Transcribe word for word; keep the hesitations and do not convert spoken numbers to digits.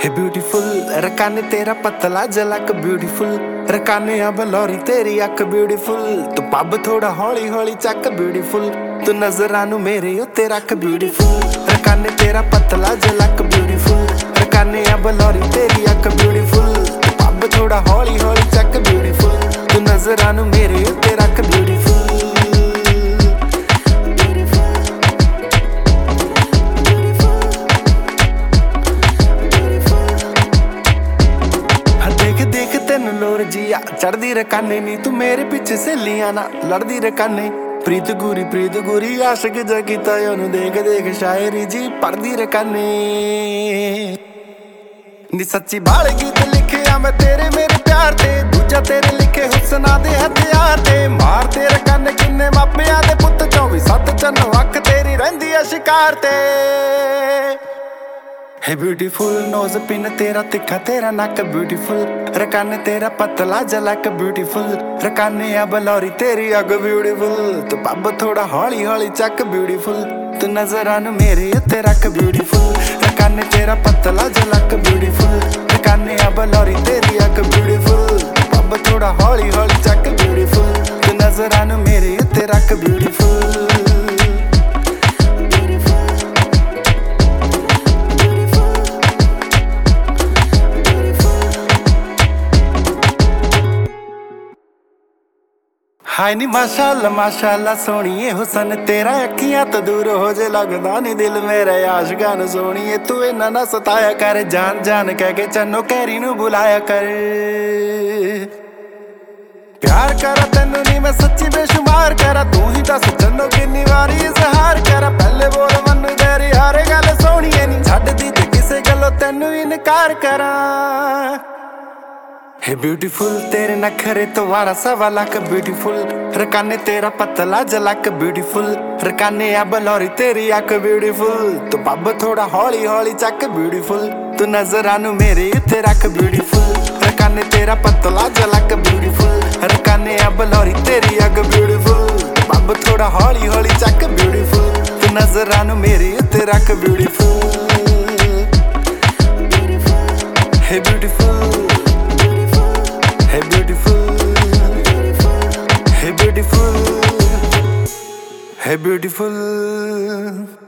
है ब्यूटीफुल रकाने तेरा पतला जलक ब्यूटीफुल रकाने अब लौरी तेरी अख ब्यूटीफुल तू पब थोड़ा हौली हौली चक ब्यूटीफुल तू नजरां नू मेरे उत्ते रख ब्यूटीफुल रकाने तेरा पतला जलक ब्यूटीफुल रकाने अब लौरी तेरी अख ब्यूटीफुल तू पब थोड़ा हौली हौली चक ब्यूटीफुल तू नजरां नू मेरे उत्ते रख ब्यूटीफुल लोर जिया चढ़दी रकाने नी तू मेरे पिछे सहेलियां ना लड़दी रकाने प्रीत गुरी प्रीत गुरी आशिक जा कीता ओनू देख देख शायरी जी पढ़दी रकाने नी सच्ची बाल गीत लिखे आ मैं तेरे मेरे प्यार ते दूजा तेरे लिखे हुस्ना दे हथियार ते मार ते रकाने किन्ने मापिया दे पुत चौबी सत्त चन्नो अख तेरी रहिंदी आ शिकार ते है ब्यूटीफुल नोज पिन तेरा तिखा तेरा नक ब्यूटीफुल रकाने तेरा पतला जलक ब्यूटीफुल रकाने अब लौरी तेरी अग ब्यूटीफुल तू पब थोड़ा हौली हौली चक ब्यूटीफुल तू नजरां नू मेरे उत्ते रख ब्यूटीफुल रकाने तेरा पतला जलक ब्यूटीफुल रकाने अब लौरी तेरी अग ब्यूटीफुल पब थोड़ा हौली हौली चक ब्यूटीफुल तू नजरां नू मेरे उत्ते रख ब्यूटीफुल हाय नी माशाअल्लाह माशाअल्लाह सोहणीए हुसन तेरा अखियां तो दूर हो जे लगदा नी दिल मेरे आशिकां नू सोहणीए तू इन्ना ना सताया कर जान जान कह के चन्नो कैरी नू बुलाया कर प्यार करा तैनू नी मैं सच्ची बेशुमार करा तू ही दस चन्नो किन्नी वारी इजहार करा पहले बोल मन्नू तेरी हर गल सोहणीए नी छड्डदी ते किसे गल्लों तैनू इनकार करा है ब्यूटीफुल तेरे नखरे तो वारा सवा लख ब्यूटीफुल रकाने तेरा पतला जलक ब्यूटीफुल रकाने अब लौरी तेरी अख ब्यूटीफुल तू पब थोड़ा हौली हौली चक ब्यूटीफुल तू नजरां नू मेरे उत्ते रख ब्यूटीफुल रकाने तेरा पतला जलक ब्यूटीफुल रकाने अब लौरी तेरी अख ब्यूटीफुल तू पब थोड़ा हौली हौली चक ब्यूटीफुल तू नजरां नू मेरे उत्ते रख ब्यूटीफुल है beautiful Hey beautiful, hey beautiful, hey beautiful.